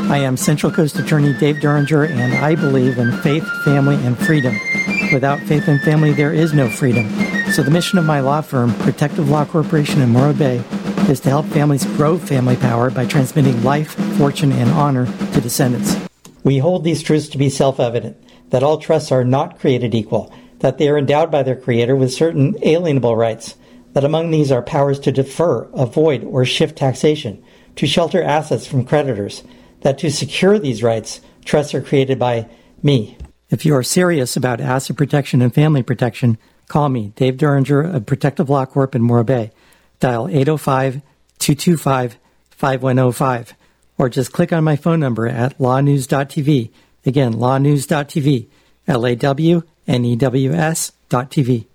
I am Central Coast Attorney Dave Duringer, and I believe in faith, family, and freedom. Without faith and family, there is no freedom. So the mission of my law firm, Protective Law Corporation in Morro Bay, is to help families grow family power by transmitting life, fortune, and honor to descendants. We hold these truths to be self-evident, that all trusts are not created equal, that they are endowed by their creator with certain alienable rights, that among these are powers to defer, avoid, or shift taxation, to shelter assets from creditors, that to secure these rights, trusts are created by me. If you are serious about asset protection and family protection, call me, Dave Duringer of Protective Law Corp in Morro Bay. Dial 805-225-5105, or just click on my phone number at lawnews.tv. Again, lawnews.tv, LAWNEWS.tv.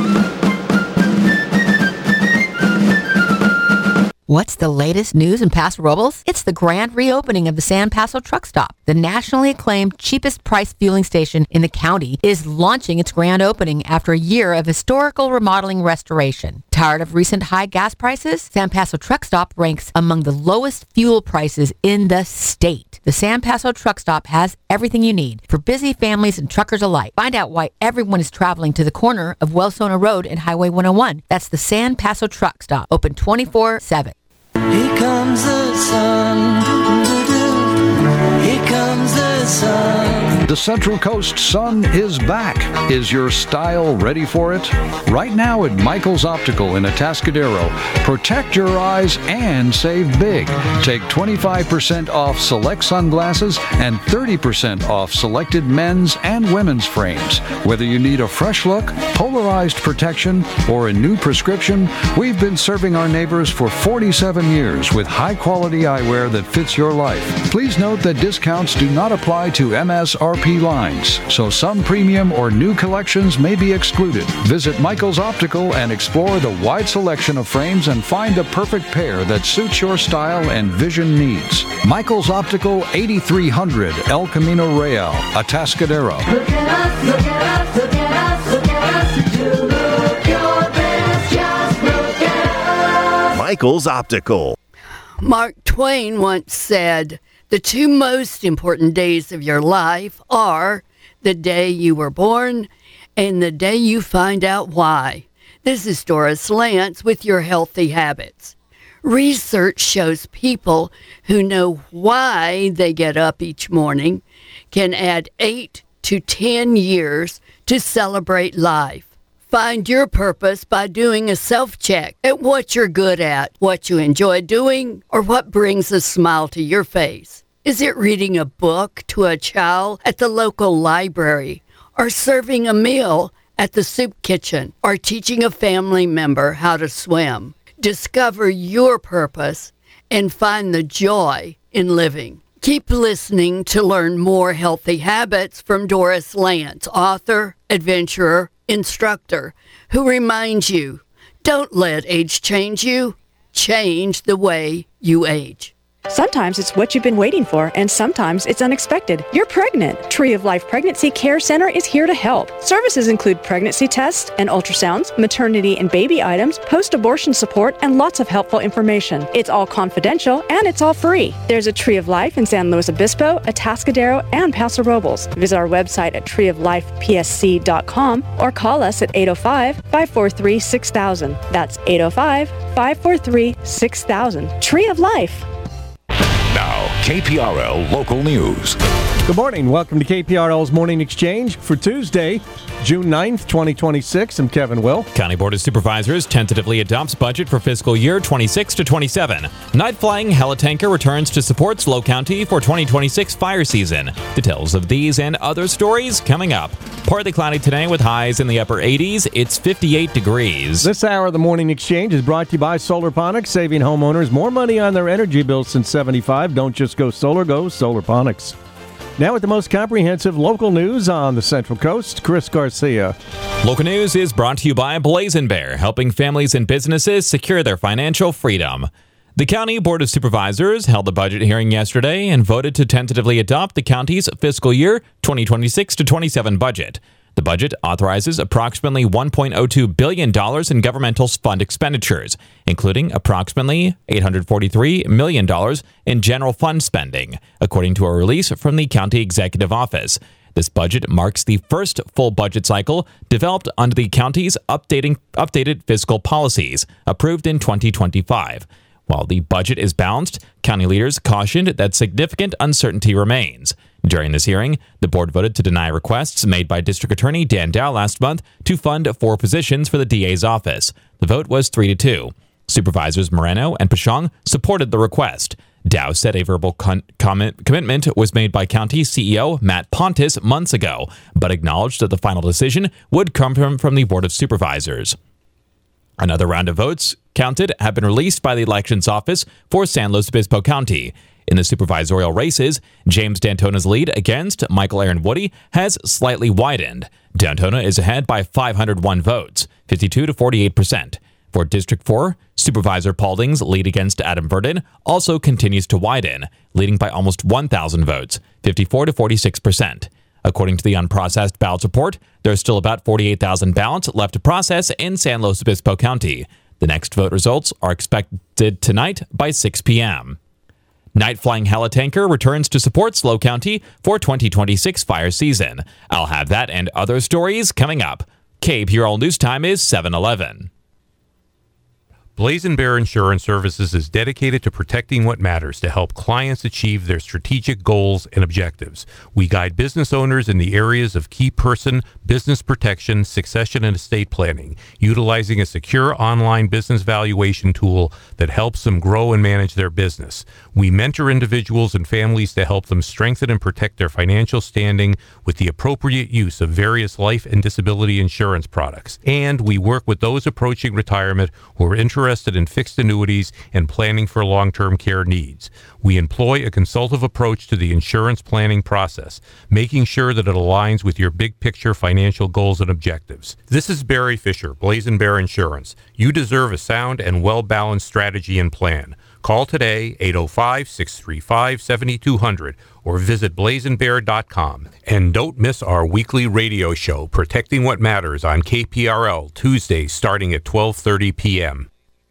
What's the latest news in Paso Robles? It's the grand reopening of the San Paso Truck Stop. The nationally acclaimed cheapest price fueling station in the county is launching its grand opening after a year of historical remodeling restoration. Tired of recent high gas prices? San Paso Truck Stop ranks among the lowest fuel prices in the state. The San Paso Truck Stop has everything you need for busy families and truckers alike. Find out why everyone is traveling to the corner of Wellsona Road and Highway 101. That's the San Paso Truck Stop, open 24/7. Here comes the sun. Here comes the sun. The Central Coast sun is back. Is your style ready for it? Right now at Michael's Optical in Atascadero, protect your eyes and save big. Take 25% off select sunglasses and 30% off selected men's and women's frames. Whether you need a fresh look, polarized protection, or a new prescription, we've been serving our neighbors for 47 years with high-quality eyewear that fits your life. Please note that discounts do not apply to MSRP lines, so some premium or new collections may be excluded. Visit Michael's Optical and explore the wide selection of frames and find the perfect pair that suits your style and vision needs. Michael's Optical, 8300 El Camino Real, Atascadero. Look at us, look at us, look at us, look at us. You look your best, just look at us. Michael's Optical. Mark Twain once said, "The two most important days of your life are the day you were born and the day you find out why." This is Doris Lance with Your Healthy Habits. Research shows people who know why they get up each morning can add 8 to 10 years to celebrate life. Find your purpose by doing a self-check at what you're good at, what you enjoy doing, or what brings a smile to your face. Is it reading a book to a child at the local library, or serving a meal at the soup kitchen, or teaching a family member how to swim? Discover your purpose and find the joy in living. Keep listening to learn more healthy habits from Doris Lance, author, adventurer, instructor, who reminds you, don't let age change you. Change the way you age. Sometimes it's what you've been waiting for, and sometimes it's unexpected. You're pregnant. Tree of Life Pregnancy Care Center is here to help. Services include pregnancy tests and ultrasounds, maternity and baby items, post-abortion support, and lots of helpful information. It's all confidential, and it's all free. There's a Tree of Life in San Luis Obispo, Atascadero, and Paso Robles. Visit our website at treeoflifepsc.com or call us at 805-543-6000. That's 805-543-6000. Tree of Life. Now, KPRL Local News. Good morning. Welcome to KPRL's Morning Exchange for Tuesday, June 9th, 2026. I'm Kevin Will. County Board of Supervisors tentatively adopts budget for fiscal year 26 to 27. Night-flying helitanker returns to support SLO County for 2026 fire season. Details of these and other stories coming up. Partly cloudy today with highs in the upper 80s. It's 58 degrees. This hour of the Morning Exchange is brought to you by Solarponics, saving homeowners more money on their energy bills since 75. Don't just go solar, go Solarponics. Now with the most comprehensive local news on the Central Coast, Chris Garcia. Local news is brought to you by Blazing Bear, helping families and businesses secure their financial freedom. The County Board of Supervisors held a budget hearing yesterday and voted to tentatively adopt the county's fiscal year 2026 to 27 budget. The budget authorizes approximately $1.02 billion in governmental fund expenditures, including approximately $843 million in general fund spending, according to a release from the County Executive Office. This budget marks the first full budget cycle developed under the county's updated fiscal policies, approved in 2025. While the budget is balanced, county leaders cautioned that significant uncertainty remains. During this hearing, the board voted to deny requests made by District Attorney Dan Dow last month to fund 4 positions for the DA's office. The vote was 3-2. Supervisors Moreno and Pashong supported the request. Dow said a verbal commitment was made by County CEO Matt Pontus months ago, but acknowledged that the final decision would come from the Board of Supervisors. Another round of votes counted have been released by the Elections Office for San Luis Obispo County. In the supervisorial races, James Dantona's lead against Michael Aaron Woody has slightly widened. Dantona is ahead by 501 votes, 52 to 48%. For District 4, Supervisor Paulding's lead against Adam Verdon also continues to widen, leading by almost 1,000 votes, 54 to 46%. According to the unprocessed ballots report, there are still about 48,000 ballots left to process in San Luis Obispo County. The next vote results are expected tonight by 6 p.m. Night Flying Helitanker returns to support SLO County for 2026 fire season. I'll have that and other stories coming up. KPRL News Time is 7:11. Blazing Bear Insurance Services is dedicated to protecting what matters to help clients achieve their strategic goals and objectives. We guide business owners in the areas of key person, business protection, succession, and estate planning, utilizing a secure online business valuation tool that helps them grow and manage their business. We mentor individuals and families to help them strengthen and protect their financial standing with the appropriate use of various life and disability insurance products. And we work with those approaching retirement who are interested in fixed annuities and planning for long-term care needs. We employ a consultative approach to the insurance planning process, making sure that it aligns with your big picture financial goals and objectives. This is Barry Fisher, Blazing Bear Insurance. You deserve a sound and well-balanced strategy and plan. Call today, 805-635-7200, or visit blazingbear.com. And don't miss our weekly radio show, Protecting What Matters, on KPRL, Tuesdays starting at 12:30 p.m.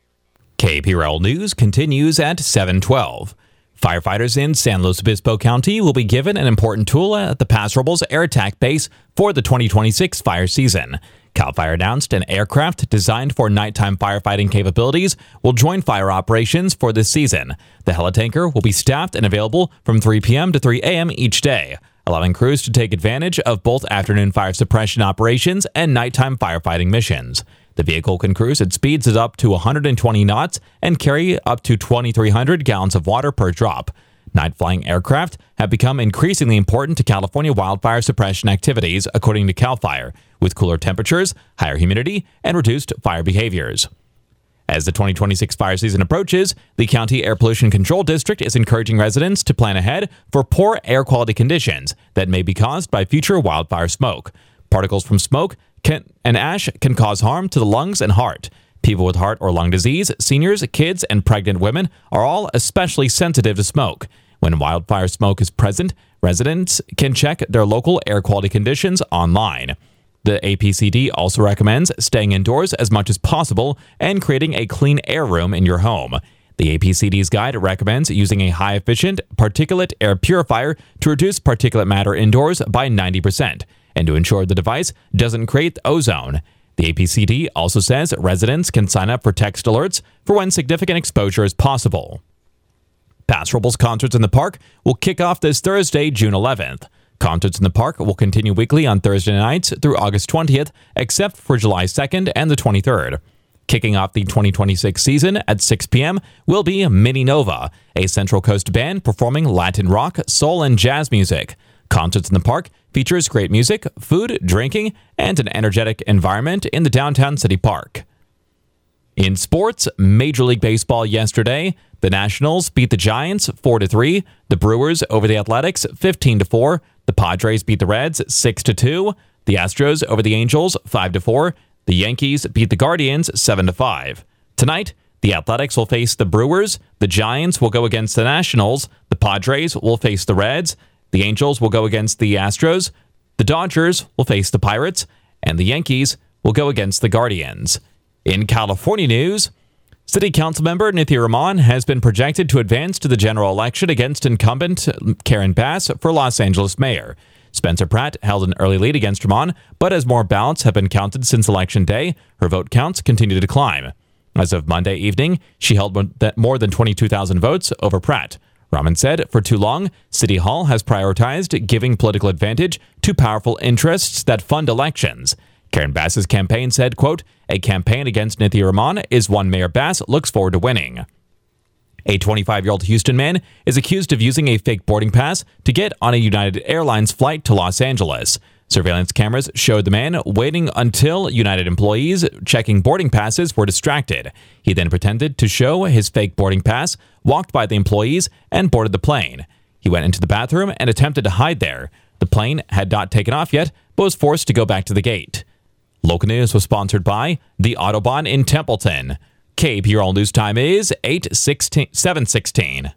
KPRL News continues at 7:12. Firefighters in San Luis Obispo County will be given an important tool at the Paso Robles Air Attack Base for the 2026 fire season. CAL FIRE announced an aircraft designed for nighttime firefighting capabilities will join fire operations for this season. The helitanker will be staffed and available from 3 p.m. to 3 a.m. each day, allowing crews to take advantage of both afternoon fire suppression operations and nighttime firefighting missions. The vehicle can cruise at speeds of up to 120 knots and carry up to 2,300 gallons of water per drop. Night-flying aircraft have become increasingly important to California wildfire suppression activities, according to CAL FIRE, with cooler temperatures, higher humidity, and reduced fire behaviors. As the 2026 fire season approaches, the County Air Pollution Control District is encouraging residents to plan ahead for poor air quality conditions that may be caused by future wildfire smoke. Particles from smoke and ash can cause harm to the lungs and heart. People with heart or lung disease, seniors, kids, and pregnant women are all especially sensitive to smoke. When wildfire smoke is present, residents can check their local air quality conditions online. The APCD also recommends staying indoors as much as possible and creating a clean air room in your home. The APCD's guide recommends using a high-efficient particulate air purifier to reduce particulate matter indoors by 90%. And to ensure the device doesn't create ozone. The APCD also says residents can sign up for text alerts for when significant exposure is possible. Paso Robles Concerts in the Park will kick off this Thursday, June 11th. Concerts in the Park will continue weekly on Thursday nights through August 20th, except for July 2nd and the 23rd. Kicking off the 2026 season at 6 p.m. will be Mini Nova, a Central Coast band performing Latin rock, soul, and jazz music. Concerts in the Park features great music, food, drinking, and an energetic environment in the downtown city park. In sports, Major League Baseball yesterday, the Nationals beat the Giants 4-3, the Brewers over the Athletics 15-4, the Padres beat the Reds 6-2, the Astros over the Angels 5-4, the Yankees beat the Guardians 7-5. Tonight, the Athletics will face the Brewers, the Giants will go against the Nationals, the Padres will face the Reds, the Angels will go against the Astros, The Dodgers will face the Pirates, and the Yankees will go against the Guardians. In California news, City Council member Nithya Raman has been projected to advance to the general election against incumbent Karen Bass for Los Angeles mayor. Spencer Pratt held an early lead against Raman, but as more ballots have been counted since Election Day, her vote counts continue to climb. As of Monday evening, she held more than 22,000 votes over Pratt. Raman said, for too long, City Hall has prioritized giving political advantage to powerful interests that fund elections. Karen Bass's campaign said, quote, a campaign against Nithya Raman is one Mayor Bass looks forward to winning. A 25-year-old Houston man is accused of using a fake boarding pass to get on a United Airlines flight to Los Angeles. Surveillance cameras showed the man waiting until United employees checking boarding passes were distracted. He then pretended to show his fake boarding pass, walked by the employees, and boarded the plane. He went into the bathroom and attempted to hide there. The plane had not taken off yet, but was forced to go back to the gate. Local news was sponsored by the Autobahn in Templeton. KPRL News Time is 7:16.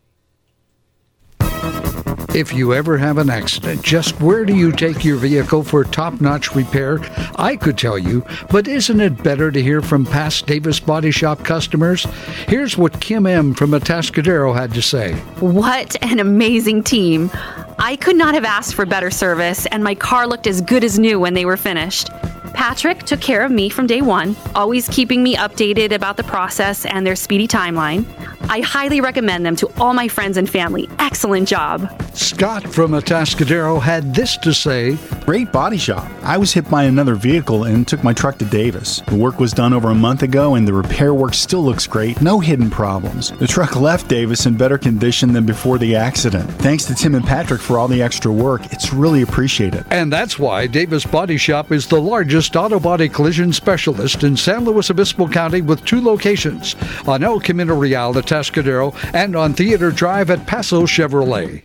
If you ever have an accident, just where do you take your vehicle for top-notch repair? I could tell you, but isn't it better to hear from past Davis Body Shop customers? Here's what Kim M. from Atascadero had to say. What an amazing team. I could not have asked for better service, and my car looked as good as new when they were finished. Patrick took care of me from day one, always keeping me updated about the process and their speedy timeline. I highly recommend them to all my friends and family. Excellent job. Scott from Atascadero had this to say. Great body shop. I was hit by another vehicle and took my truck to Davis. The work was done over a month ago and the repair work still looks great. No hidden problems. The truck left Davis in better condition than before the accident. Thanks to Tim and Patrick for all the extra work. It's really appreciated. And that's why Davis Body Shop is the largest auto body collision specialist in San Luis Obispo County with 2 locations, on El Camino Real at Atascadero and on Theater Drive at Paso Chevrolet.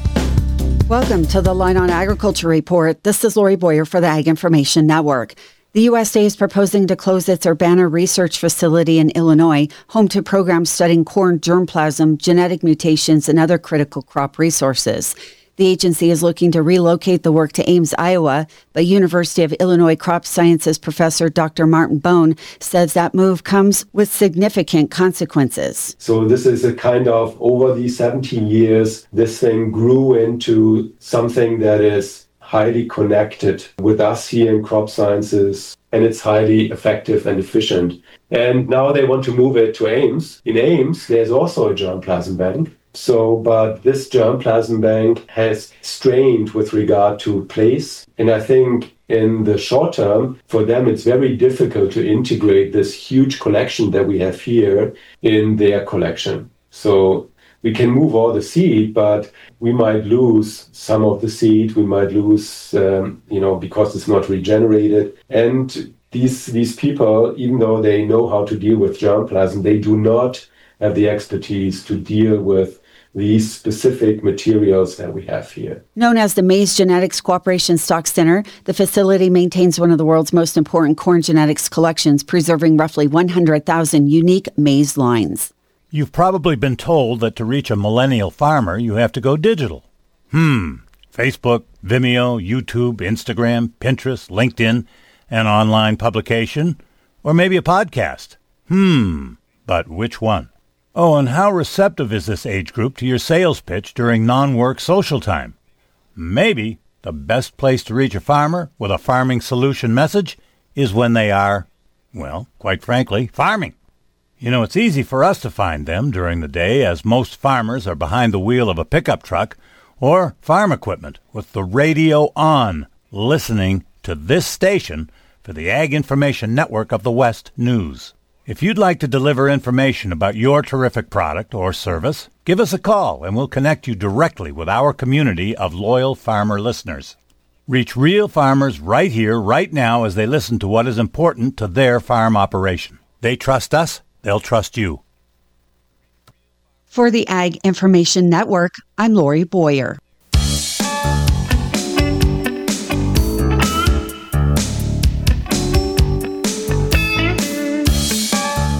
Welcome to the Line on Agriculture Report. This is Lori Boyer for the Ag Information Network. The USDA is proposing to close its Urbana Research Facility in Illinois, home to programs studying corn germplasm, genetic mutations, and other critical crop resources. The agency is looking to relocate the work to Ames, Iowa, but University of Illinois Crop Sciences professor Dr. Martin Bone says that move comes with significant consequences. So this is a kind of, over these 17 years, this thing grew into something that is highly connected with us here in crop sciences, and it's highly effective and efficient. And now they want to move it to Ames. In Ames, there's also a germplasm bank. But this germplasm bank has strained with regard to place. And I think in the short term, for them, it's very difficult to integrate this huge collection that we have here in their collection. So we can move all the seed, but we might lose some of the seed. We might lose, because it's not regenerated. And these people, even though they know how to deal with germplasm, they do not have the expertise to deal with these specific materials that we have here. Known as the Maize Genetics Cooperation Stock Center, the facility maintains one of the world's most important corn genetics collections, preserving roughly 100,000 unique maize lines. You've probably been told that to reach a millennial farmer, you have to go digital. Facebook, Vimeo, YouTube, Instagram, Pinterest, LinkedIn, an online publication, or maybe a podcast. But which one? Oh, and how receptive is this age group to your sales pitch during non-work social time? Maybe the best place to reach a farmer with a farming solution message is when they are, well, quite frankly, farming. You know, it's easy for us to find them during the day, as most farmers are behind the wheel of a pickup truck or farm equipment with the radio on, listening to this station for the Ag Information Network of the West News. If you'd like to deliver information about your terrific product or service, give us a call and we'll connect you directly with our community of loyal farmer listeners. Reach real farmers right here, right now, as they listen to what is important to their farm operation. They trust us, they'll trust you. For the Ag Information Network, I'm Lori Boyer.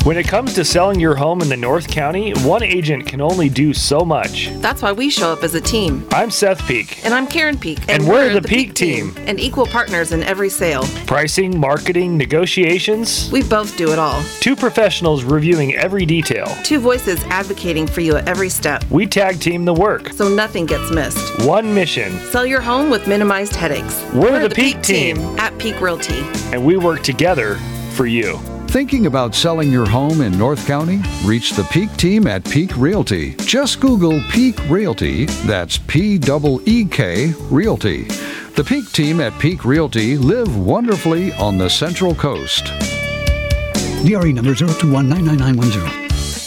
When it comes to selling your home in the North County, one agent can only do so much. That's why we show up as a team. I'm Seth Peak. And I'm Karen Peak. And we're the Peak Team. And equal partners in every sale. Pricing, marketing, negotiations. We both do it all. Two professionals reviewing every detail. Two voices advocating for you at every step. We tag team the work, so nothing gets missed. One mission. Sell your home with minimized headaches. We're the Peak Team. At Peak Realty. And we work together for you. Thinking about selling your home in North County? Reach the Peak Team at Peak Realty. Just Google Peak Realty, that's P-E-E-K Realty. The Peak Team at Peak Realty live wonderfully on the Central Coast. DRE number 021-99910.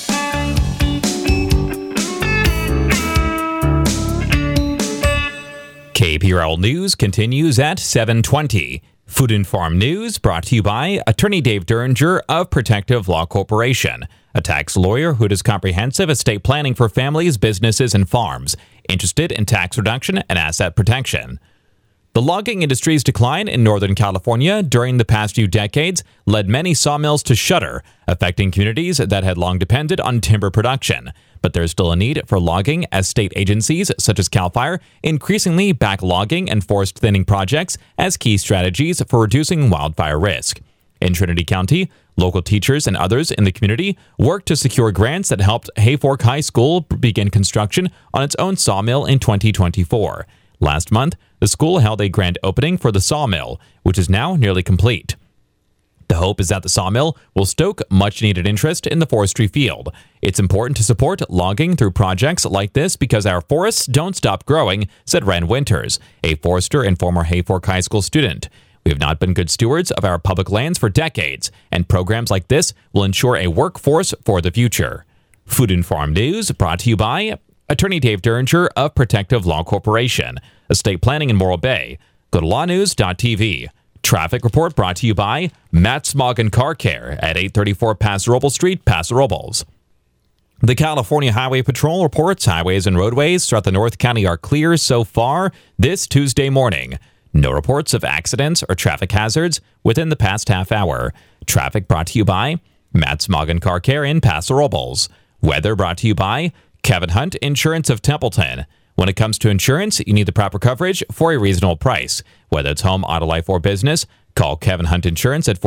KPRL News continues at 7:20. Food and Farm News brought to you by Attorney Dave Derringer of Protective Law Corporation, a tax lawyer who does comprehensive estate planning for families, businesses, and farms, interested in tax reduction and asset protection. The logging industry's decline in Northern California during the past few decades led many sawmills to shutter, affecting communities that had long depended on timber production. But there's still a need for logging as state agencies such as CAL FIRE increasingly back logging and forest thinning projects as key strategies for reducing wildfire risk. In Trinity County, local teachers and others in the community worked to secure grants that helped Hayfork High School begin construction on its own sawmill in 2024. Last month, the school held a grand opening for the sawmill, which is now nearly complete. The hope is that the sawmill will stoke much-needed interest in the forestry field. It's important to support logging through projects like this because our forests don't stop growing, said Ren Winters, a forester and former Hayfork High School student. We have not been good stewards of our public lands for decades, and programs like this will ensure a workforce for the future. Food and Farm News brought to you by Attorney Dave Derringer of Protective Law Corporation, estate planning in Morro Bay. Go to lawnews.tv. Traffic report brought to you by Matt Smoggin Car Care at 834 Paso Robles Street, Paso Robles. The California Highway Patrol reports highways and roadways throughout the North County are clear so far this Tuesday morning. No reports of accidents or traffic hazards within the past half hour. Traffic brought to you by Matt Smoggin Car Care in Paso Robles. Weather brought to you by Kevin Hunt Insurance of Templeton. When it comes to insurance, you need the proper coverage for a reasonable price. Whether it's home, auto, life, or business, call Kevin Hunt Insurance at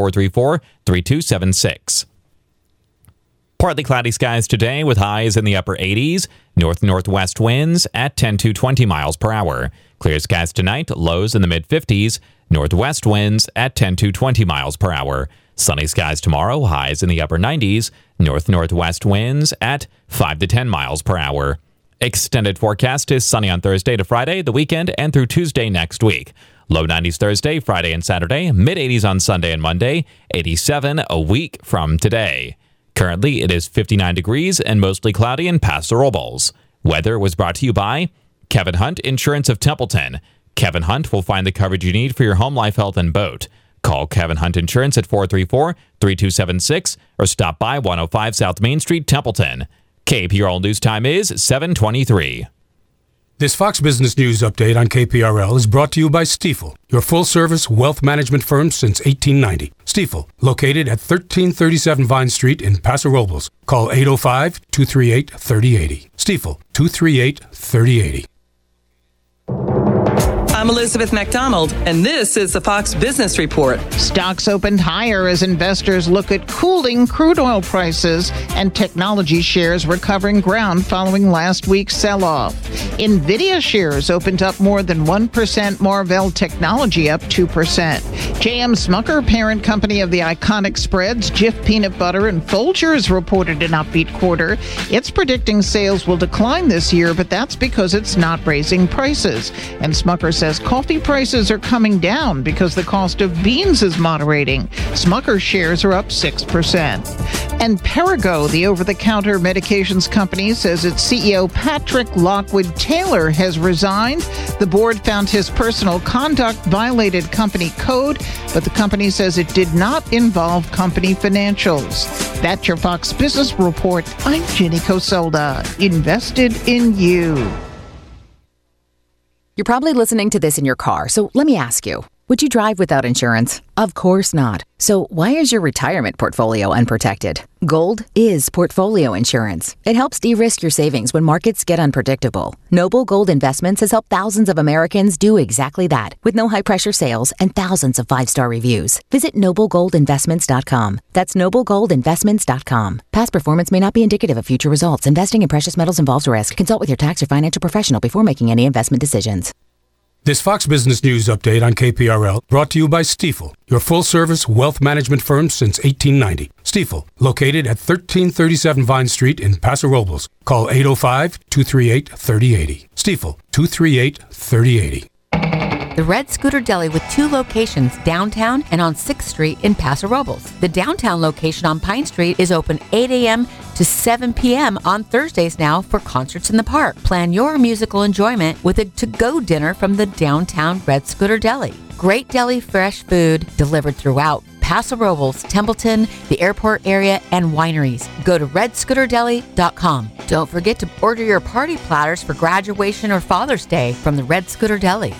434-3276. Partly cloudy skies today with highs in the upper 80s. North-northwest winds at 10 to 20 miles per hour. Clear skies tonight, lows in the mid-50s. Northwest winds at 10 to 20 miles per hour. Sunny skies tomorrow, highs in the upper 90s. North-northwest winds at 5 to 10 miles per hour. Extended forecast is sunny on Thursday to Friday, the weekend, and through Tuesday next week. Low 90s Thursday, Friday, and Saturday. Mid-80s on Sunday and Monday. 87 a week from today. Currently, it is 59 degrees and mostly cloudy in Paso Robles. Weather was brought to you by Kevin Hunt Insurance of Templeton. Kevin Hunt will find the coverage you need for your home, life, health, and boat. Call Kevin Hunt Insurance at 434-3276 or stop by 105 South Main Street, Templeton. KPRL News Time is 7:23. This Fox Business News update on KPRL is brought to you by Stifel, your full-service wealth management firm since 1890. Stifel, located at 1337 Vine Street in Paso Robles. Call 805-238-3080. Stifel, 238-3080. I'm Elizabeth McDonald, and this is the Fox Business Report. Stocks opened higher as investors look at cooling crude oil prices and technology shares recovering ground following last week's sell-off. NVIDIA shares opened up more than 1%, Marvell Technology up 2%. J.M. Smucker, parent company of the iconic spreads, Jif Peanut Butter, and Folgers reported an upbeat quarter. It's predicting sales will decline this year, but that's because it's not raising prices. And Smucker says coffee prices are coming down because the cost of beans is moderating. Smucker shares are up 6%. And Perrigo, the over-the-counter medications company, says its CEO Patrick Lockwood Taylor has resigned. The board found his personal conduct violated company code, but the company says it did not involve company financials. That's your Fox Business Report. I'm Jenny Cosolda. Invested in you. You're probably listening to this in your car, so let me ask you, Would you drive without insurance? Of course not. So why is your retirement portfolio unprotected? Gold is portfolio insurance. It helps de-risk your savings when markets get unpredictable. Noble Gold Investments has helped thousands of Americans do exactly that with no high-pressure sales and thousands of 5-star reviews. Visit noblegoldinvestments.com. That's noblegoldinvestments.com. Past performance may not be indicative of future results. Investing in precious metals involves risk. Consult with your tax or financial professional before making any investment decisions. This Fox Business News update on KPRL brought to you by Stifel, your full-service wealth management firm since 1890. Stifel, located at 1337 Vine Street in Paso Robles. Call 805-238-3080. Stifel, 238-3080. The Red Scooter Deli with 2 locations downtown and on 6th Street in Paso Robles. The downtown location on Pine Street is open 8 a.m. to 7 p.m. on Thursdays now for concerts in the park. Plan your musical enjoyment with a to-go dinner from the downtown Red Scooter Deli. Great deli fresh food delivered throughout Paso Robles, Templeton, the airport area, and wineries. Go to redscooterdeli.com. Don't forget to order your party platters for graduation or Father's Day from the Red Scooter Deli.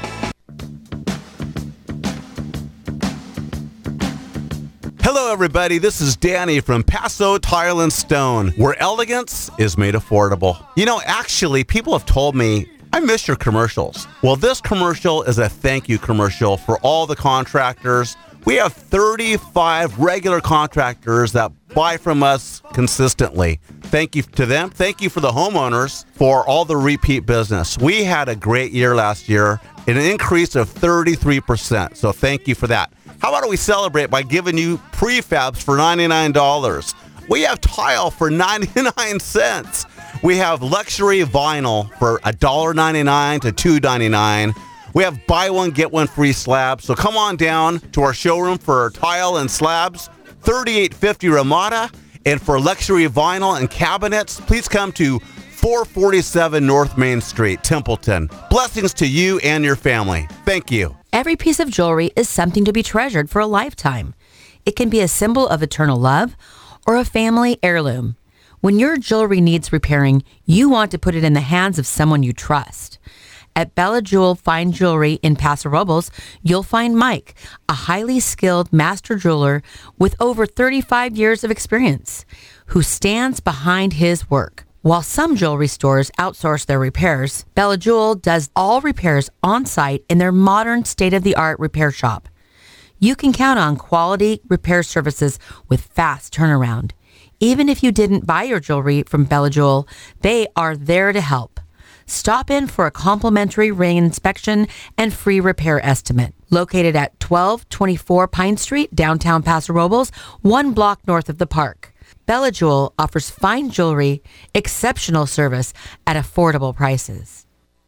Hello, everybody. This is Danny from Paso Tile and Stone, where elegance is made affordable. You know, actually, people have told me, I miss your commercials. Well, this commercial is a thank you commercial for all the contractors. We have 35 regular contractors that buy from us consistently. Thank you to them. Thank you for the homeowners for all the repeat business. We had a great year last year, an increase of 33%. So thank you for that. How about we celebrate by giving you prefabs for $99? We have tile for 99 cents. We have luxury vinyl for $1.99 to $2.99. We have buy one, get one free slabs. So come on down to our showroom for tile and slabs, 3850 Ramada. And for luxury vinyl and cabinets, please come to 447 North Main Street, Templeton. Blessings to you and your family. Thank you. Every piece of jewelry is something to be treasured for a lifetime. It can be a symbol of eternal love or a family heirloom. When your jewelry needs repairing, you want to put it in the hands of someone you trust. At Bella Jewel Fine Jewelry in Paso Robles, you'll find Mike, a highly skilled master jeweler with over 35 years of experience, who stands behind his work. While some jewelry stores outsource their repairs, Bella Jewel does all repairs on-site in their modern state-of-the-art repair shop. You can count on quality repair services with fast turnaround. Even if you didn't buy your jewelry from Bella Jewel, they are there to help. Stop in for a complimentary ring inspection and free repair estimate. Located at 1224 Pine Street, downtown Paso Robles, 1 block north of the park. Bella Jewel offers fine jewelry, exceptional service at affordable prices.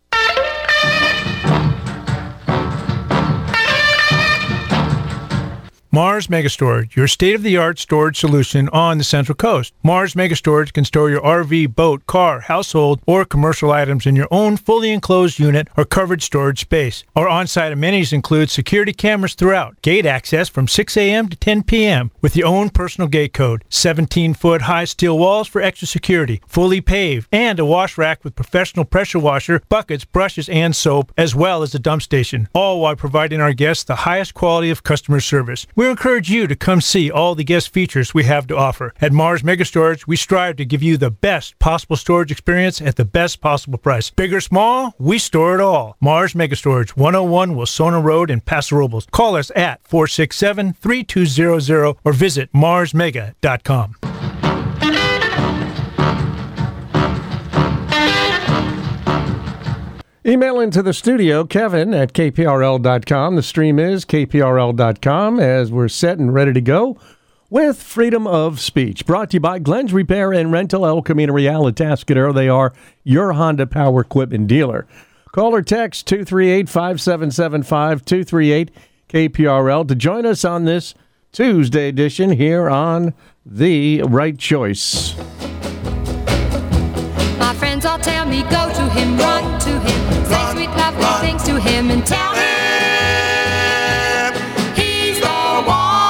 Mars Megastorage, your state-of-the-art storage solution on the Central Coast. Mars Megastorage can store your RV, boat, car, household, or commercial items in your own fully enclosed unit or covered storage space. Our on-site amenities include security cameras throughout, gate access from 6 a.m. to 10 p.m. with your own personal gate code, 17-foot high steel walls for extra security, fully paved, and a wash rack with professional pressure washer, buckets, brushes, and soap, as well as a dump station, all while providing our guests the highest quality of customer service. We encourage you to come see all the guest features we have to offer. At Mars Megastorage, we strive to give you the best possible storage experience at the best possible price. Big or small, we store it all. Mars Megastorage, 101 Wilsona Road in Paso Robles. Call us at 467-3200 or visit marsmega.com. Email into the studio, Kevin at kprl.com. The stream is kprl.com as we're set and ready to go with Freedom of Speech. Brought to you by Glenn's Repair and Rental, El Camino Real at Atascadero. They are your Honda Power Equipment dealer. Call or text 238-5775, 238-KPRL to join us on this Tuesday edition here on The Right Choice. My friends all tell me go to him, run to him, say sweet lovely things to him and tell him he's the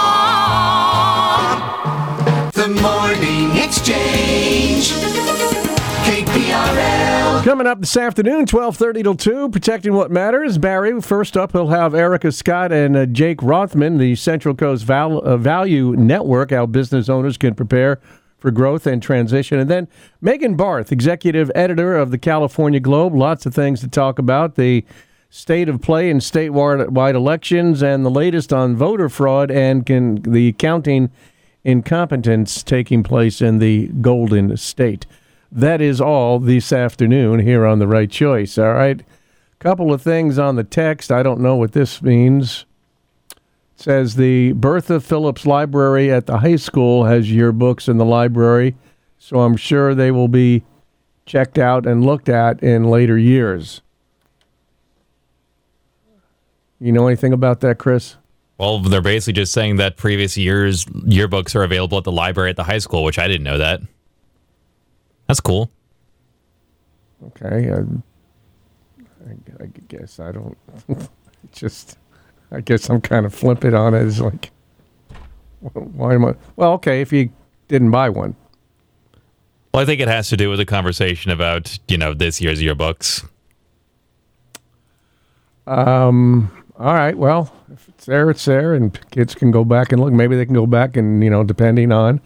one. The Morning Exchange, KPRL. Coming up this afternoon, 12:30 till 2, Protecting What Matters. Barry, first up, he'll have Erica Scott and Jake Rothman, the Central Coast Value Network, how business owners can prepare for growth and transition. And then Megan Barth, executive editor of the California Globe. Lots of things to talk about. The state of play in statewide elections and the latest on voter fraud and the counting incompetence taking place in the Golden State. That is all this afternoon here on The Right Choice. All right. Couple of things on the text. I don't know what this means. It says the Bertha Phillips Library at the high school has yearbooks in the library, so I'm sure they will be checked out and looked at in later years. You know anything about that, Chris? Well, they're basically just saying that previous years' yearbooks are available at the library at the high school, which I didn't know that. That's cool. Okay. I guess I don't... I guess I'm kind of flippant on it. It's like, why am I... Well, okay, if you didn't buy one. Well, I think it has to do with the conversation about, this year's yearbooks. All right, well, if it's there, and kids can go back and look. Maybe they can go back and, depending on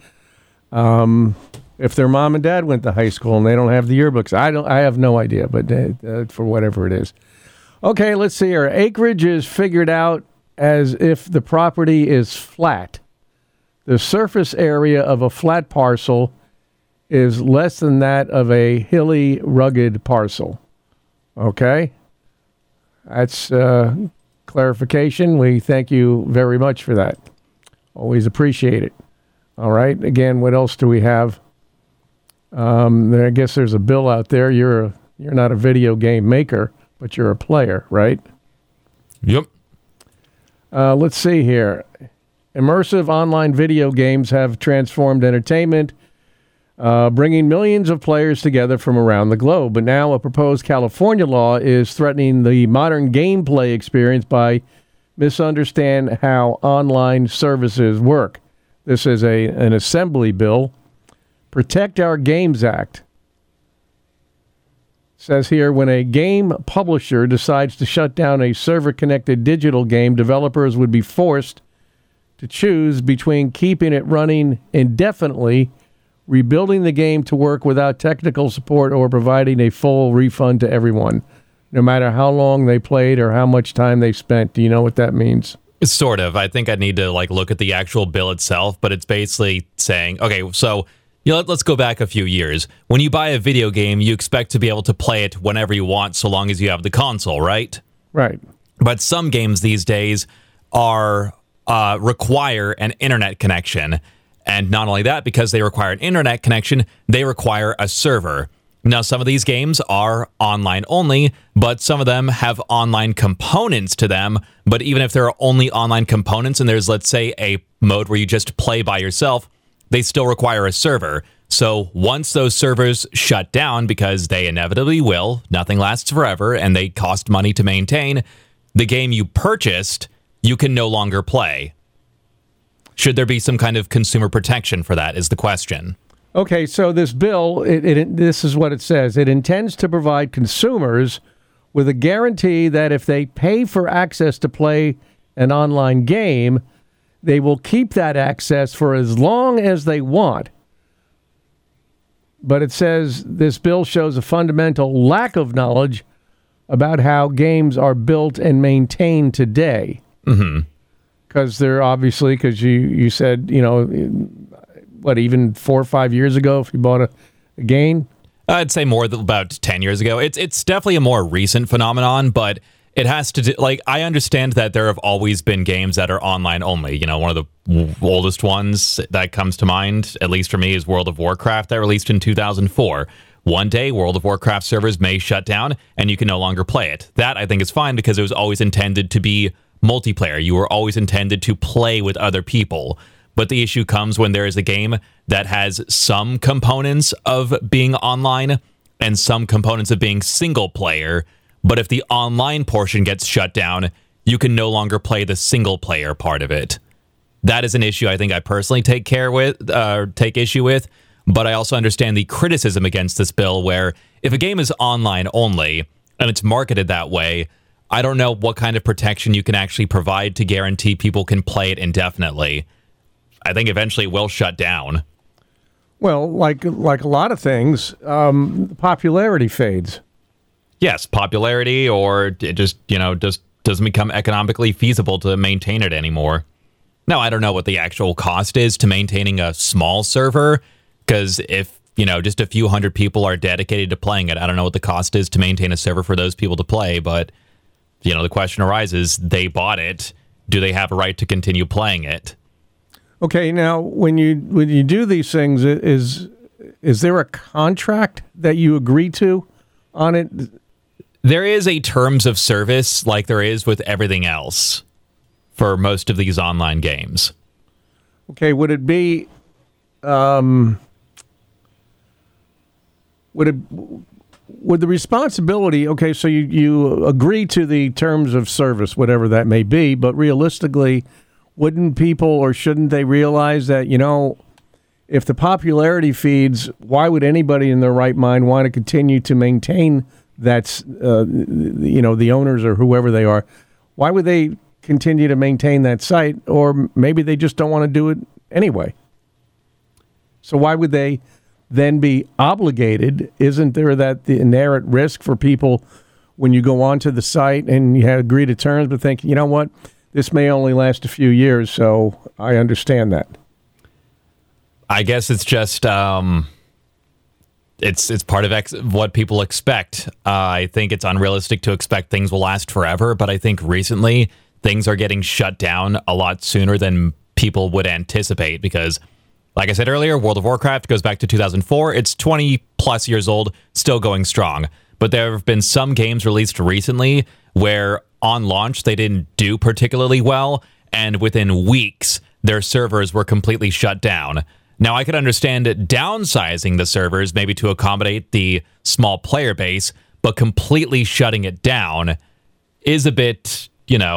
if their mom and dad went to high school and they don't have the yearbooks. I have no idea, but for whatever it is. Okay, let's see here. Acreage is figured out as if the property is flat. The surface area of a flat parcel is less than that of a hilly, rugged parcel. Okay? That's clarification. We thank you very much for that. Always appreciate it. All right. Again, what else do we have? I guess there's a bill out there. You're not a video game maker, but you're a player, right? Yep. Let's see here. Immersive online video games have transformed entertainment, bringing millions of players together from around the globe. But now a proposed California law is threatening the modern gameplay experience by misunderstanding how online services work. This is an assembly bill. Protect Our Games Act. Says here, when a game publisher decides to shut down a server-connected digital game, developers would be forced to choose between keeping it running indefinitely, rebuilding the game to work without technical support, or providing a full refund to everyone, no matter how long they played or how much time they spent. Do you know what that means? Sort of. I think I'd need to look at the actual bill itself, but it's basically saying, okay, so let's go back a few years. When you buy a video game, you expect to be able to play it whenever you want, so long as you have the console, right? Right. But some games these days require an internet connection. And not only that, because they require an internet connection, they require a server. Now, some of these games are online only, but some of them have online components to them. But even if there are only online components and there's, let's say, a mode where you just play by yourself, they still require a server. So once those servers shut down, because they inevitably will, nothing lasts forever, and they cost money to maintain, the game you purchased, you can no longer play. Should there be some kind of consumer protection for that is the question. Okay, so this bill, this is what it says. It intends to provide consumers with a guarantee that if they pay for access to play an online game, they will keep that access for as long as they want. But it says this bill shows a fundamental lack of knowledge about how games are built and maintained today. Mm-hmm. Because they're obviously, because you said, even 4 or 5 years ago, if you bought a game? I'd say more than about 10 years ago. It's definitely a more recent phenomenon, but it has to do, I understand that there have always been games that are online only. One of the oldest ones that comes to mind, at least for me, is World of Warcraft that released in 2004. One day, World of Warcraft servers may shut down and you can no longer play it. That, I think, is fine because it was always intended to be multiplayer. You were always intended to play with other people. But the issue comes when there is a game that has some components of being online and some components of being single player. But if the online portion gets shut down, you can no longer play the single player part of it. That is an issue I think I personally take issue with. But I also understand the criticism against this bill where if a game is online only and it's marketed that way, I don't know what kind of protection you can actually provide to guarantee people can play it indefinitely. I think eventually it will shut down. Well, like a lot of things, popularity fades. Yes, popularity, or it just doesn't become economically feasible to maintain it anymore. Now, I don't know what the actual cost is to maintaining a small server, because if, just a few hundred people are dedicated to playing it, I don't know what the cost is to maintain a server for those people to play, but, the question arises, they bought it. Do they have a right to continue playing it? Okay, now, when you do these things, is there a contract that you agree to on it? There is a terms of service like there is with everything else for most of these online games. Okay, would it be would the responsibility, okay, so you agree to the terms of service, whatever that may be, but realistically, wouldn't people or shouldn't they realize that, if the popularity feeds, why would anybody in their right mind want to continue to maintain that, the owners or whoever they are, why would they continue to maintain that site? Or maybe they just don't want to do it anyway. So why would they then be obligated? Isn't there the inherent risk for people when you go onto the site and you agree to terms, but think, you know what, this may only last a few years, so I understand that. I guess it's just it's part of what people expect. I think it's unrealistic to expect things will last forever, but I think recently things are getting shut down a lot sooner than people would anticipate because, like I said earlier, World of Warcraft goes back to 2004. It's 20 plus years old, still going strong. But there have been some games released recently where on launch they didn't do particularly well, and within weeks their servers were completely shut down. Now, I could understand downsizing the servers maybe to accommodate the small player base, but completely shutting it down is a bit,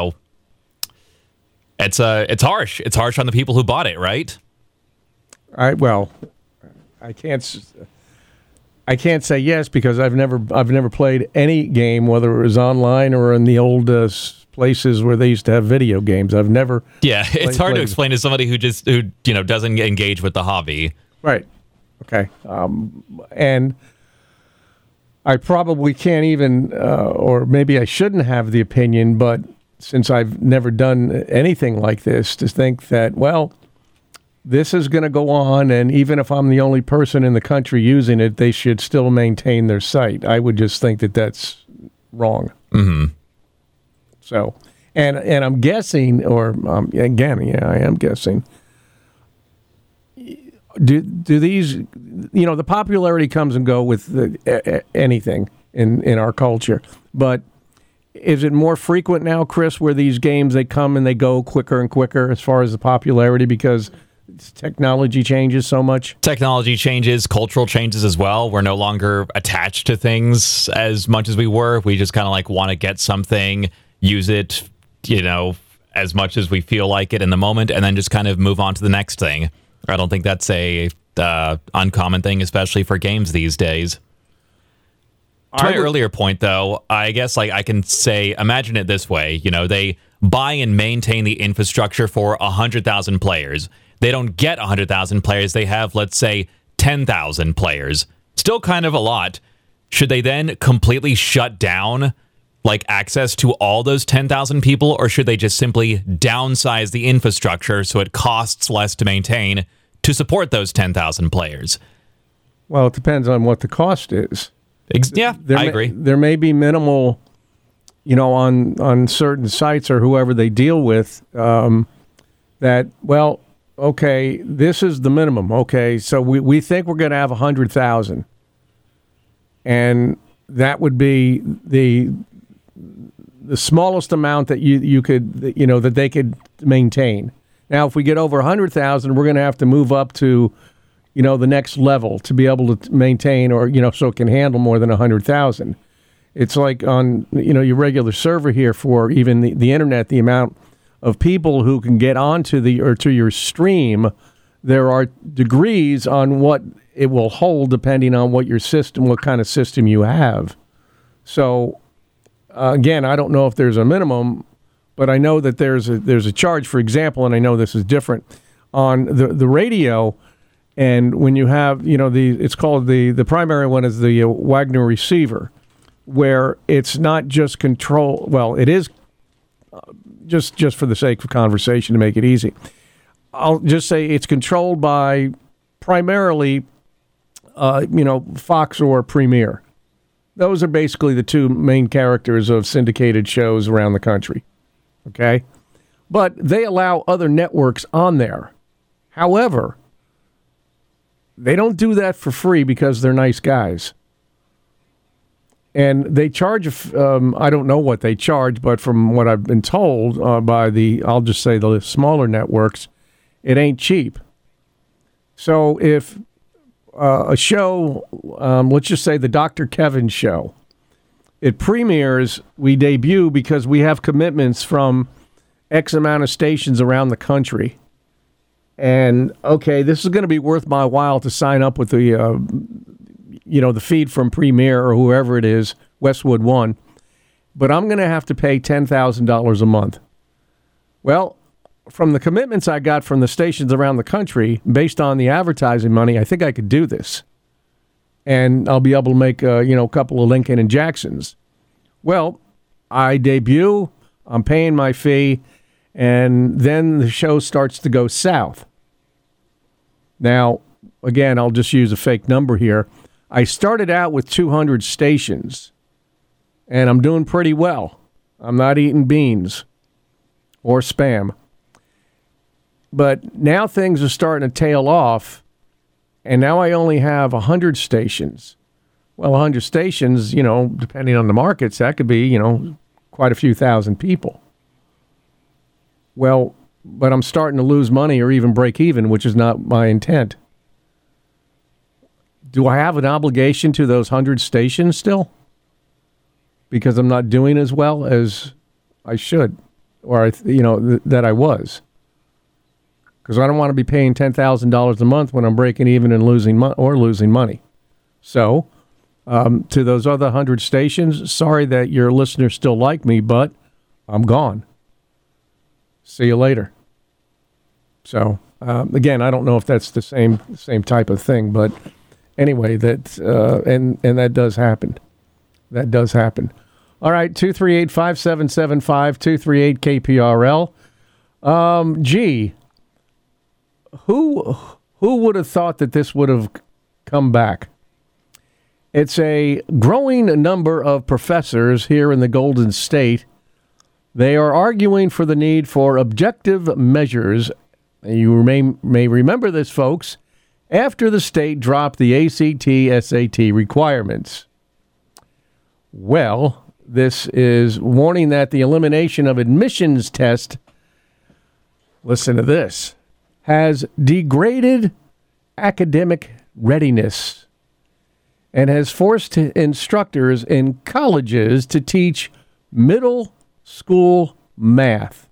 it's harsh. It's harsh on the people who bought it, right? I can't say yes because I've never played any game, whether it was online or in the old places where they used to have video games. I've never. Yeah, it's hard to explain to somebody who doesn't engage with the hobby. Right. Okay. And I probably can't even, or maybe I shouldn't have the opinion, but since I've never done anything like this, to think that, well, this is going to go on, and even if I'm the only person in the country using it, they should still maintain their site. I would just think that that's wrong. Mm-hmm. So, and I'm guessing, or again, yeah, I am guessing. Do these, the popularity comes and go with anything in our culture, but is it more frequent now, Chris, where these games, they come and they go quicker and quicker as far as the popularity because technology changes so much? Technology changes, cultural changes as well. We're no longer attached to things as much as we were. We just kind of want to get something, use it, as much as we feel like it in the moment, and then just kind of move on to the next thing. I don't think that's a uncommon thing, especially for games these days. To my earlier point, though, I guess I can say, imagine it this way. They buy and maintain the infrastructure for 100,000 players. They don't get 100,000 players. They have, let's say, 10,000 players. Still kind of a lot. Should they then completely shut down access to all those 10,000 people, or should they just simply downsize the infrastructure so it costs less to maintain to support those 10,000 players? Well, it depends on what the cost is. Yeah, I agree. There may be minimal, on certain sites or whoever they deal with, that, well, okay, this is the minimum. Okay, so we think we're going to have 100,000. And that would be the smallest amount that you could, that they could maintain. Now, if we get over 100,000, we're going to have to move up to, the next level to be able to maintain, or, so it can handle more than 100,000. It's like on, your regular server here for even the internet, the amount of people who can get onto to your stream there are degrees on what it will hold depending on what your system, what kind of system you have. So, again, I don't know if there's a minimum, but I know that there's a charge, for example, and I know this is different on the radio. And when you have, it's called the primary one is the Wagner receiver, where it's not just control. Well, it is just for the sake of conversation to make it easy. I'll just say it's controlled by primarily, Fox or Premiere. Those are basically the two main characters of syndicated shows around the country. Okay? But they allow other networks on there. However, they don't do that for free because they're nice guys. And they charge, I don't know what they charge, but from what I've been told by I'll just say the smaller networks, it ain't cheap. So if a show, let's just say the Dr. Kevin show, it premieres, we debut because we have commitments from X amount of stations around the country. And, okay, this is going to be worth my while to sign up with the feed from Premiere or whoever it is, Westwood One. But I'm going to have to pay $10,000 a month. Well, from the commitments I got from the stations around the country, based on the advertising money, I think I could do this. And I'll be able to make, a couple of Lincoln and Jacksons. Well, I debut, I'm paying my fee, and then the show starts to go south. Now, again, I'll just use a fake number here. I started out with 200 stations, and I'm doing pretty well. I'm not eating beans or Spam. But now things are starting to tail off, and now I only have 100 stations. Well, 100 stations, depending on the markets, that could be, quite a few thousand people. Well, but I'm starting to lose money or even break even, which is not my intent. Do I have an obligation to those 100 stations still? Because I'm not doing as well as I should, or, that I was. Because I don't want to be paying $10,000 a month when I'm breaking even and losing money. So, to those other 100 stations, sorry that your listeners still like me, but I'm gone. See you later. So, again, I don't know if that's the same type of thing, but anyway, that and that does happen. That does happen. All right, 238-5775, 238-KPRL. Gee, who would have thought that this would have come back? It's a growing number of professors here in the Golden State. They are arguing for the need for objective measures. You may remember this, folks, after the state dropped the ACT-SAT requirements. Well, this is warning that the elimination of admissions test, listen to this, has degraded academic readiness and has forced instructors in colleges to teach middle school math.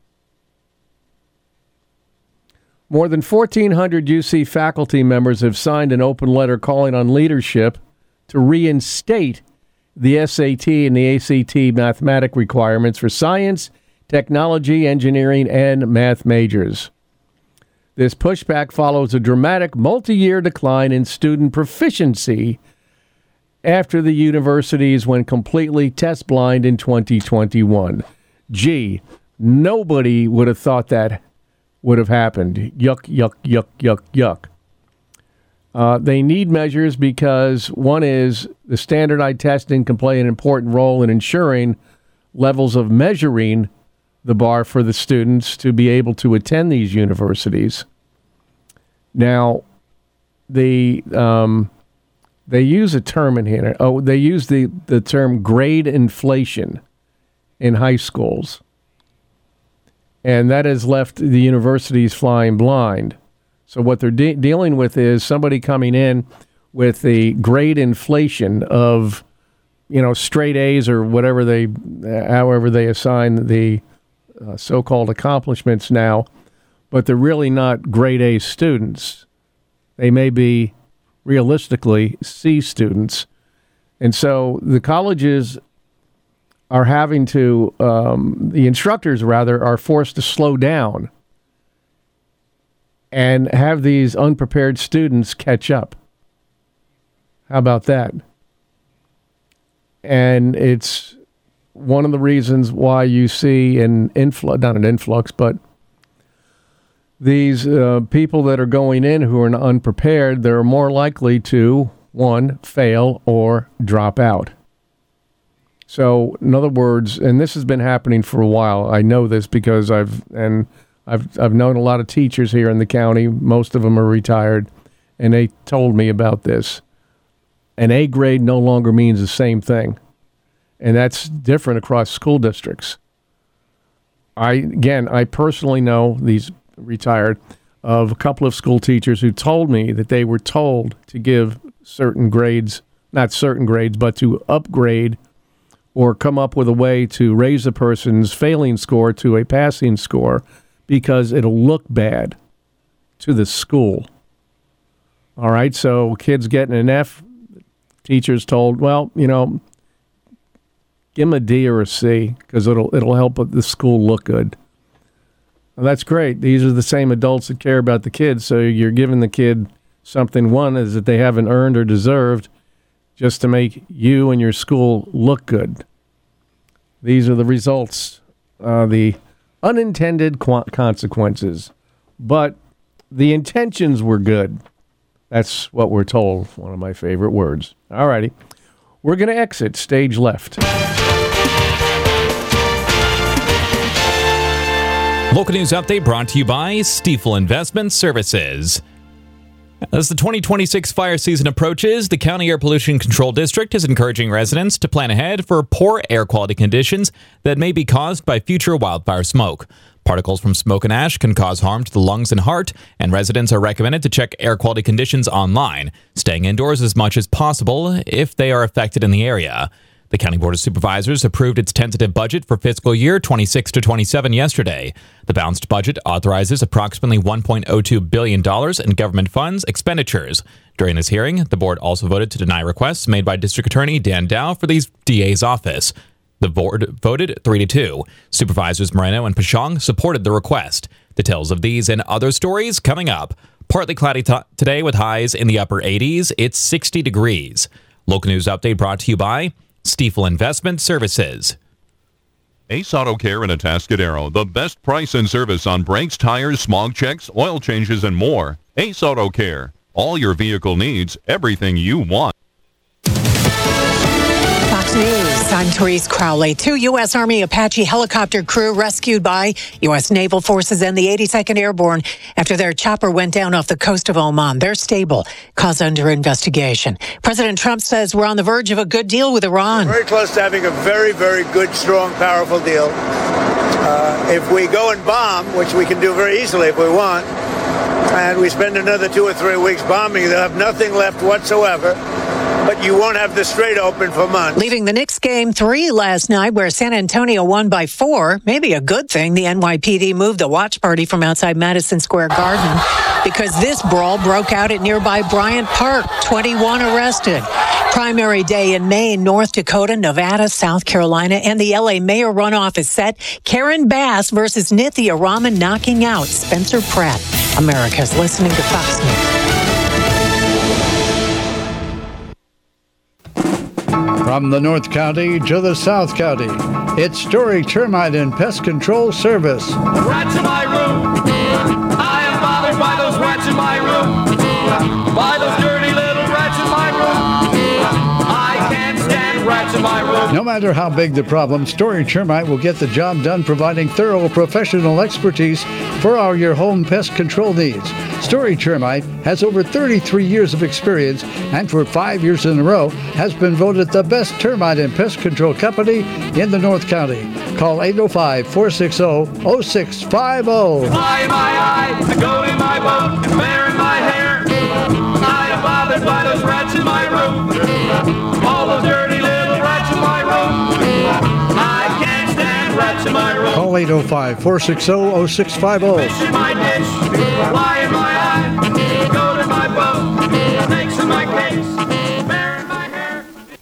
More than 1,400 UC faculty members have signed an open letter calling on leadership to reinstate the SAT and the ACT mathematic requirements for science, technology, engineering, and math majors. This pushback follows a dramatic multi-year decline in student proficiency after the universities went completely test blind in 2021. Gee, nobody would have thought that would have happened. Yuck, yuck, yuck, yuck, yuck. They need measures because one is the standardized testing can play an important role in ensuring levels of measuring the bar for the students to be able to attend these universities. Now, they use a term in here. Oh, they use the term grade inflation in high schools. And that has left the universities flying blind. So what they're dealing with is somebody coming in with the grade inflation of, straight A's or whatever however they assign the so-called accomplishments now. but they're really not grade A students. They may be realistically C students. And so the colleges are having to, the instructors rather, are forced to slow down and have these unprepared students catch up. How about that? And it's one of the reasons why you see an influx, not an influx, but these people that are going in who are unprepared, they're more likely to, one, fail or drop out. So, in other words, and this has been happening for a while. I know this because I've known a lot of teachers here in the county. Most of them are retired, and they told me about this. An A grade no longer means the same thing, and that's different across school districts. I personally know, these retired, of a couple of school teachers who told me that they were told to give certain grades, not certain grades, but to upgrade or come up with a way to raise a person's failing score to a passing score because it'll look bad to the school. All right, so kids getting an F, teachers told, well, you know, give them a D or a C because it'll help the school look good. Well, that's great. These are the same adults that care about the kids, so you're giving the kid something, one, is that they haven't earned or deserved, just to make you and your school look good. These are the results, the unintended consequences. But the intentions were good. That's what we're told, one of my favorite words. All righty. We're going to exit stage left. Local news update brought to you by Stiefel Investment Services. As the 2026 fire season approaches, the County Air Pollution Control District is encouraging residents to plan ahead for poor air quality conditions that may be caused by future wildfire smoke. Particles from smoke and ash can cause harm to the lungs and heart, and residents are recommended to check air quality conditions online, staying indoors as much as possible if they are affected in the area. The County Board of Supervisors approved its tentative budget for fiscal year 26 to 27 yesterday. The balanced budget authorizes approximately $1.02 billion in government funds expenditures. During this hearing, the board also voted to deny requests made by District Attorney Dan Dow for the DA's office. The board voted 3-2. Supervisors Moreno and Pashong supported the request. Details of these and other stories coming up. Partly cloudy today with highs in the upper 80s. It's 60 degrees. Local news update brought to you by Stiefel Investment Services. Ace Auto Care in Atascadero. The best price and service on brakes, tires, smog checks, oil changes, and more. Ace Auto Care. All your vehicle needs, everything you want. Fox News, I'm Therese Crowley. 2 U.S. Army Apache helicopter crew rescued by U.S. Naval Forces and the 82nd Airborne after their chopper went down off the coast of Oman. They're stable, cause under investigation. President Trump says we're on the verge of a good deal with Iran. We're very close to having a very, very good, strong, powerful deal. If we go and bomb, which we can do very easily if we want, and we spend another 2 or 3 weeks bombing, they'll have nothing left whatsoever. But you won't have the Strait open for months. Leaving the Knicks game 3 last night where San Antonio won by 4. Maybe a good thing the NYPD moved the watch party from outside Madison Square Garden because this brawl broke out at nearby Bryant Park. 21 arrested. Primary day in Maine, North Dakota, Nevada, South Carolina, and the LA mayor runoff is set. Karen Bass versus Nithya Raman knocking out Spencer Pratt. America's listening to Fox News. From the North County to the South County, it's Story Termite and Pest Control Service. Rats in my room. I am bothered by those rats in my room. By those dirty little rats in my room. I can't stand rats in my room. No matter how big the problem, Story Termite will get the job done, providing thorough professional expertise for all your home pest control needs. Story Termite has over 33 years of experience and for 5 years in a row has been voted the best termite and pest control company in the North County. Call 805-460-0650. Fly in my eye, a goat in my boat, and bear in my hair. I am bothered by those rats in my room. All those dirty little rats in my room. I can't stand rats in my room. Call 805-460-0650. Fish in my dish, fly in my eye, gold in my boat, snakes in my case, bear in my hair.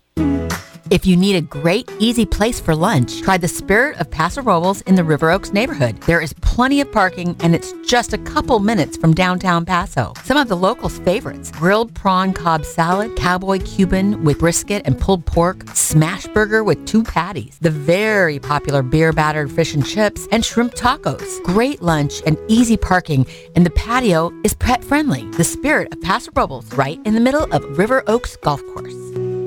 If you need a great, easy place for lunch, try the Spirit of Paso Robles in the River Oaks neighborhood. There is plenty of parking, and it's just a couple minutes from downtown Paso. Some of the locals' favorites: grilled prawn Cobb salad, cowboy Cuban with brisket and pulled pork, smash burger with 2 patties, the very popular beer-battered fish and chips, and shrimp tacos. Great lunch and easy parking, and the patio is pet-friendly. The Spirit of Paso Robles, right in the middle of River Oaks Golf Course.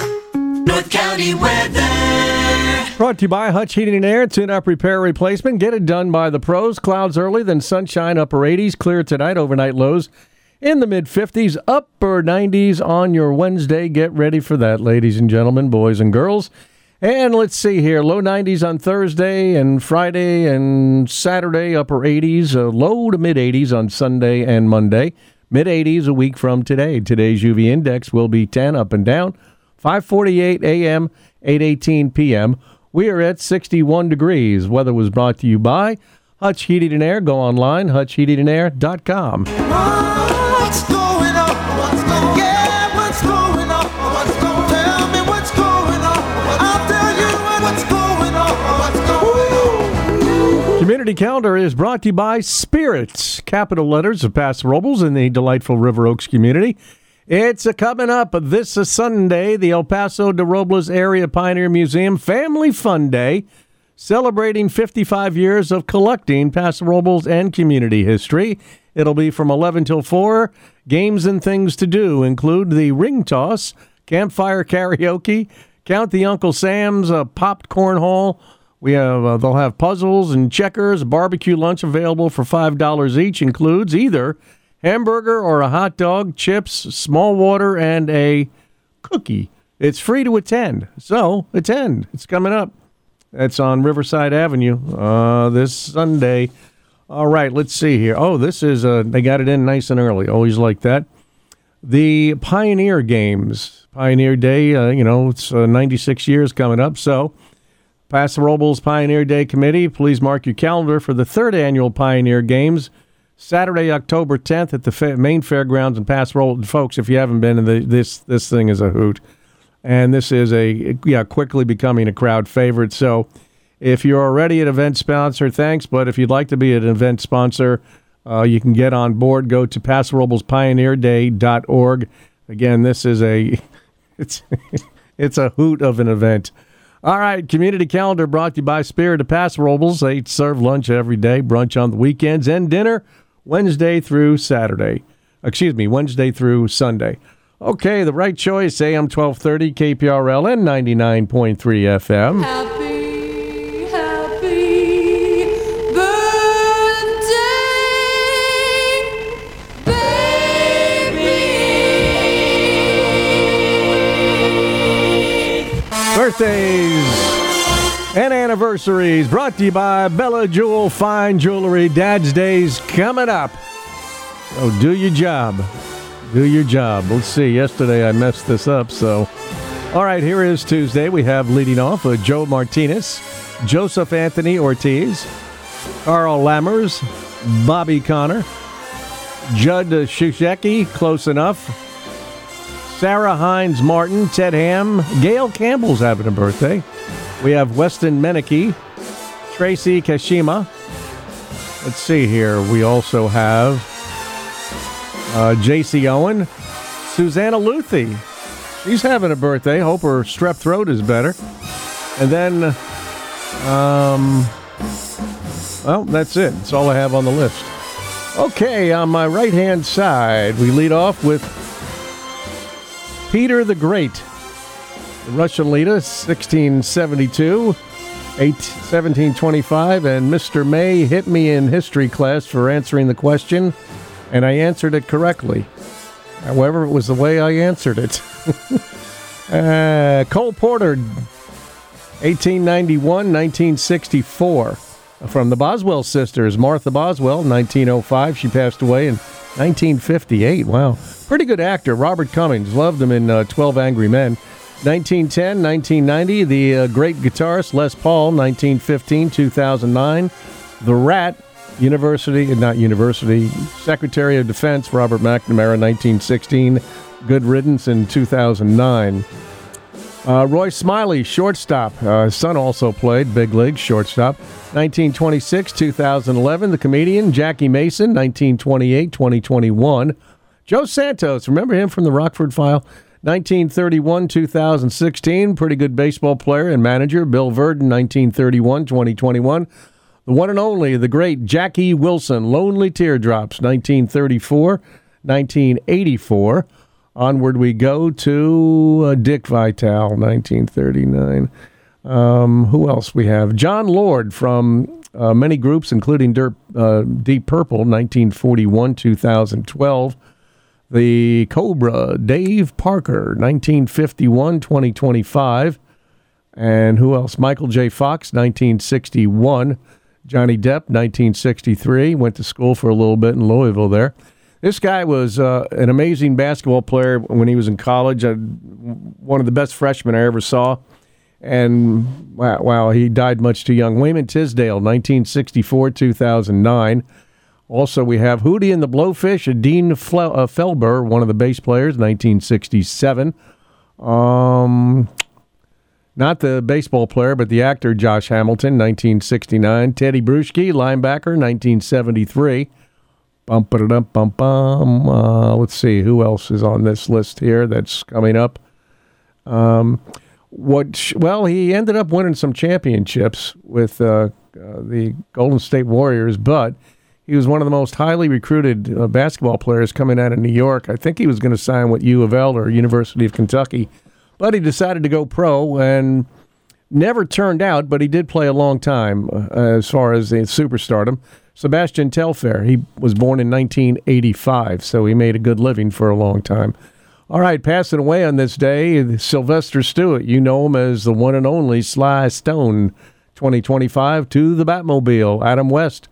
North County weather. Brought to you by Hutch Heating and Air. Tune-up, repair, replacement. Get it done by the pros. Clouds early, then sunshine, upper 80s. Clear tonight, overnight lows in the mid-50s, upper 90s on your Wednesday. Get ready for that, ladies and gentlemen, boys and girls. And let's see here. Low 90s on Thursday and Friday and Saturday, upper 80s. Low to mid-80s on Sunday and Monday. Mid-80s a week from today. Today's UV index will be 10 up and down. 5:48 a.m., 8:18 p.m. We are at 61 degrees. Weather was brought to you by Hutch Heating and Air. Go online, hutchheatingandair.com. What's going on? What's going on? Yeah, what's going on? What's going on? Tell me what's going on. I'll tell you what's going on. What's going on? Community Calendar is brought to you by Spirits, capital letters of Paso Robles in the delightful River Oaks community. It's coming up this Sunday, the El Paso de Robles Area Pioneer Museum Family Fun Day, celebrating 55 years of collecting Paso Robles and community history. It'll be from 11 till 4. Games and things to do include the ring toss, campfire karaoke, Count the Uncle Sam's popped cornhole. We have they'll have puzzles and checkers. Barbecue lunch available for $5 each. Includes either hamburger or a hot dog, chips, small water, and a cookie. It's free to attend, so attend. It's coming up. That's on Riverside Avenue this Sunday. All right, let's see here. Oh, this is, they got it in nice and early. Always like that. The Pioneer Games. Pioneer Day, it's 96 years coming up, so Paso Robles Pioneer Day Committee, please mark your calendar for the 3rd annual Pioneer Games. Saturday, October 10th at the main fairgrounds in Paso Robles. Folks, if you haven't been, this thing is a hoot. And this is quickly becoming a crowd favorite. So if you're already an event sponsor, thanks. But if you'd like to be an event sponsor, you can get on board. Go to PasoRoblesPioneerDay.org. Again, this is it's a hoot of an event. All right, Community Calendar brought to you by Spirit of Paso Robles. They serve lunch every day, brunch on the weekends, and dinner Wednesday through Sunday. Okay, the right choice, AM 1230, KPRL, and 99.3 FM. Happy birthday, baby. Birthdays and anniversaries brought to you by Bella Jewel Fine Jewelry. Dad's Day's coming up. So do your job. Do your job. Let's see. Yesterday I messed this up, so. All right, here is Tuesday. We have leading off Joe Martinez, Joseph Anthony Ortiz, Carl Lammers, Bobby Connor, Judd Shushecki, close enough, Sarah Hines Martin, Ted Ham, Gail Campbell's having a birthday. We have Weston Meneke, Tracy Kashima. Let's see here. We also have J.C. Owen, Susanna Luthi. She's having a birthday. Hope her strep throat is better. And then, well, that's it. That's all I have on the list. Okay, on my right-hand side, we lead off with Peter the Great, the Russian leader, 1672, 1725, and Mr. May hit me in history class for answering the question, and I answered it correctly. However, it was the way I answered it. Cole Porter, 1891, 1964. From the Boswell sisters, Martha Boswell, 1905. She passed away in 1958. Wow. Pretty good actor. Robert Cummings. Loved him in 12 Angry Men. 1910, 1990. The great guitarist Les Paul, 1915, 2009. The Rat, Secretary of Defense Robert McNamara, 1916. Good riddance in 2009. Roy Smiley, shortstop. His son also played big league shortstop. 1926, 2011. The comedian Jackie Mason, 1928, 2021. Joe Santos, remember him from the Rockford File? 1931, 2016. Pretty good baseball player and manager. Bill Verdon, 1931, 2021. The one and only, the great Jackie Wilson, Lonely Teardrops, 1934, 1984. Onward we go to Dick Vitale, 1939. Who else we have? John Lord from many groups, including Deep Purple, 1941, 2012. The Cobra, Dave Parker, 1951, 2025. And who else? Michael J. Fox, 1961. Johnny Depp, 1963. Went to school for a little bit in Louisville there. This guy was an amazing basketball player when he was in college. One of the best freshmen I ever saw. And, wow, he died much too young. Wayman Tisdale, 1964, 2009. Also, we have Hootie and the Blowfish, Dean Felber, one of the bass players, 1967. Not the baseball player, but the actor Josh Hamilton, 1969. Teddy Bruschi, linebacker, 1973. Let's see, who else is on this list here that's coming up? He ended up winning some championships with the Golden State Warriors, but he was one of the most highly recruited basketball players coming out of New York. I think he was going to sign with U of L or University of Kentucky, but he decided to go pro and never turned out, but he did play a long time as far as the superstardom. Sebastian Telfair, he was born in 1985, so he made a good living for a long time. All right, passing away on this day, Sylvester Stewart. You know him as the one and only Sly Stone, 2025, to the Batmobile. Adam West,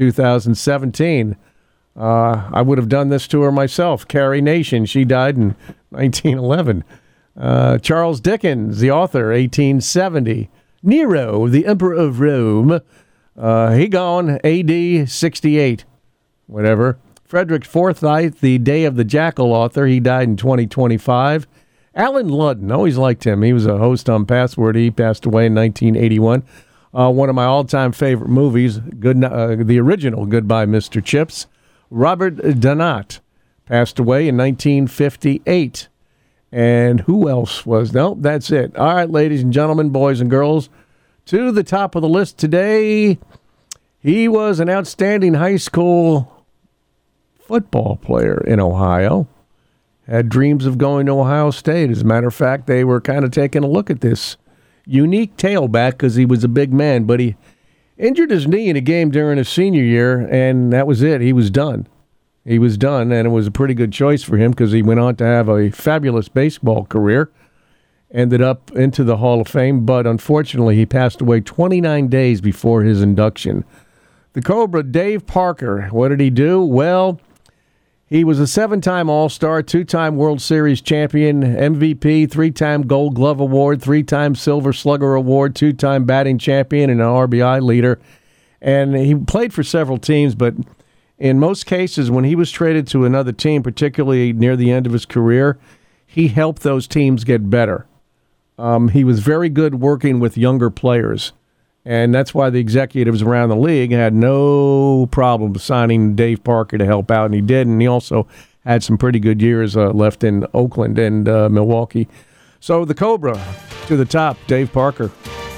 2017. I would have done this to her myself. Carrie Nation, she died in 1911. Charles Dickens, the author, 1870. Nero, the Emperor of Rome. He gone, AD 68, whatever. Frederick Forsyth, the Day of the Jackal author, he died in 2025. Alan Ludden, always liked him. He was a host on Password. He passed away in 1981. One of my all-time favorite movies, the original Goodbye, Mr. Chips. Robert Donat passed away in 1958. And who else was? Nope, that's it. All right, ladies and gentlemen, boys and girls, to the top of the list today, he was an outstanding high school football player in Ohio. Had dreams of going to Ohio State. As a matter of fact, they were kind of taking a look at this unique tailback because he was a big man, but he injured his knee in a game during his senior year, and that was it. He was done. He was done, and it was a pretty good choice for him because he went on to have a fabulous baseball career. Ended up into the Hall of Fame, but unfortunately he passed away 29 days before his induction. The Cobra, Dave Parker, what did he do? Well, he was a 7-time All-Star, 2-time World Series champion, MVP, 3-time Gold Glove Award, 3-time Silver Slugger Award, 2-time batting champion, and an RBI leader. And he played for several teams, but in most cases when he was traded to another team, particularly near the end of his career, he helped those teams get better. He was very good working with younger players, and that's why the executives around the league had no problem signing Dave Parker to help out, and he did, and he also had some pretty good years left in Oakland and Milwaukee. So the Cobra to the top, Dave Parker.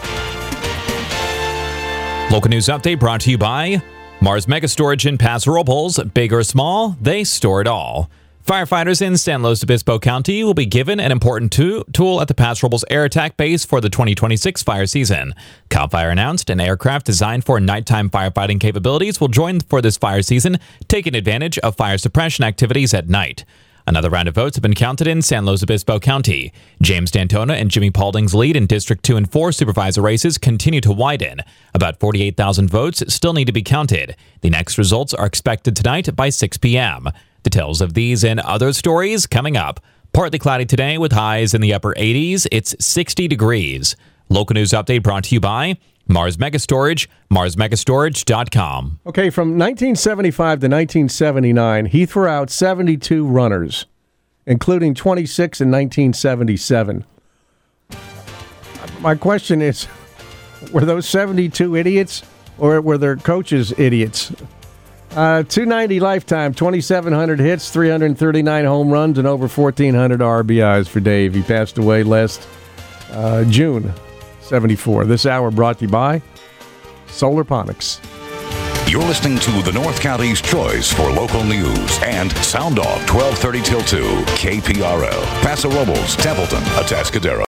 Local news update brought to you by Mars Mega Storage in Paso Robles. Big or small, they store it all. Firefighters in San Luis Obispo County will be given an important tool at the Paso Robles Air Attack Base for the 2026 fire season. CAL FIRE announced an aircraft designed for nighttime firefighting capabilities will join for this fire season, taking advantage of fire suppression activities at night. Another round of votes have been counted in San Luis Obispo County. James D'Antona and Jimmy Paulding's lead in District 2 and 4 supervisor races continue to widen. About 48,000 votes still need to be counted. The next results are expected tonight by 6 p.m. Details of these and other stories coming up. Partly cloudy today with highs in the upper 80s. It's 60 degrees. Local news update brought to you by Mars Megastorage, marsmegastorage.com. Okay, from 1975 to 1979, he threw out 72 runners, including 26 in 1977. My question is, were those 72 idiots, or were their coaches idiots? 290 lifetime, 2,700 hits, 339 home runs, and over 1,400 RBIs for Dave. He passed away last June, 74. This hour brought to you by Solarponics. You're listening to the North County's choice for local news and Sound Off 1230 till 2, KPRL, Paso Robles, Templeton, Atascadero.